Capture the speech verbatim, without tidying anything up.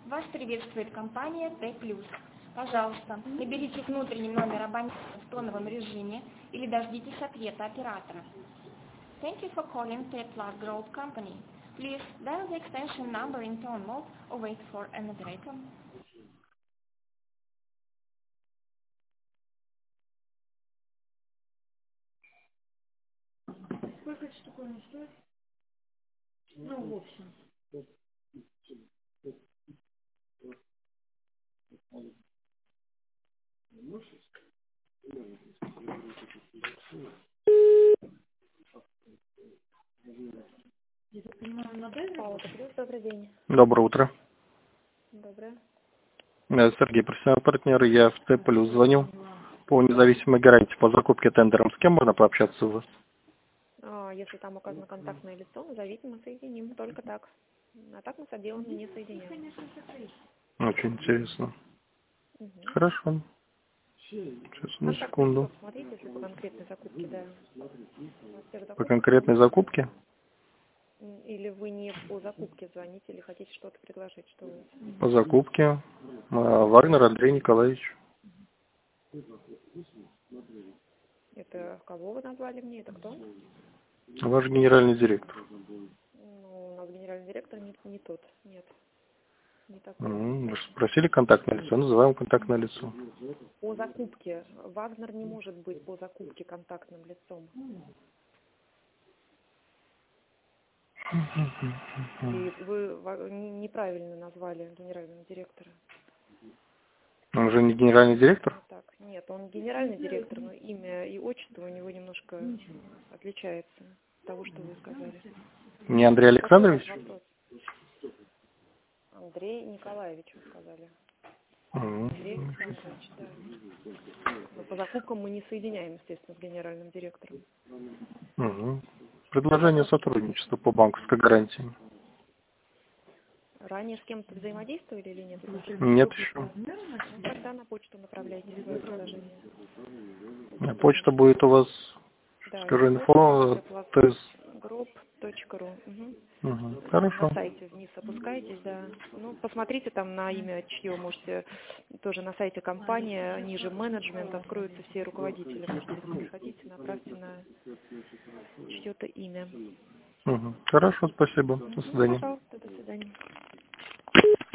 Вас приветствует компания Т плюс. Пожалуйста, наберите внутренний номер абонента в тоновом режиме или дождитесь ответа оператора. Thank you for calling T Plus Group Company. Please dial the extension number in tone mode or wait for an operator. Сколько эта штуковина стоит? Ну, в общем. Я так понимаю, модель? Пауза, плюс, добрый день. Доброе утро. Доброе. Я Сергей, профессиональный партнер. Я в Т плюс звоню по независимой гарантии по закупке тендером. С кем можно пообщаться у вас? А, если там указано контактное лицо, назовите, мы соединим. Только так. А так мы с отделом не соединяем. Очень интересно. Угу. Хорошо. Сейчас, одну Контактное секунду. лицо, смотрите, если по конкретной закупке, да. Во всех По закупках. конкретной закупке? М, Или вы не по закупке звоните, или хотите что-то предложить, что у вас? По закупке. А, Вагнер Андрей Николаевич. Это кого вы назвали мне? Это кто? Ваш генеральный директор. Ну, у нас генеральный директор не, не тот. Нет. Не такой. М, Вы же спросили контактное лицо, называем контактное лицо. По закупке. Вагнер не может быть по закупке контактным лицом. И вы ва- не- неправильно назвали генерального директора. Он уже не генеральный директор? Вот так. Нет, он генеральный директор, но имя и отчество у него немножко отличается от того, что вы сказали. Не Андрей Александрович? Какой у вас вопрос? Андрей Николаевич, вы сказали. М. Андрей Александрович, да. Но по закупкам мы не соединяем, естественно, с генеральным директором. Мгм. Предложение сотрудничества по банковской гарантии. Ранее с кем-то взаимодействовали или нет? Нет еще. Ну, тогда на почту направляйте свое предложение. Почта будет у вас, Да, скажу, инфо, то есть... групп точка ру. Угу. Угу. На Хорошо. сайте вниз опускаетесь, да. Ну, посмотрите там на имя, чье можете, тоже на сайте компания, ниже менеджмент, откроются все руководители. Можете, если не хотите, направьте на чье-то имя. Угу. Хорошо, спасибо. До Ну, свидания. пожалуйста, до свидания.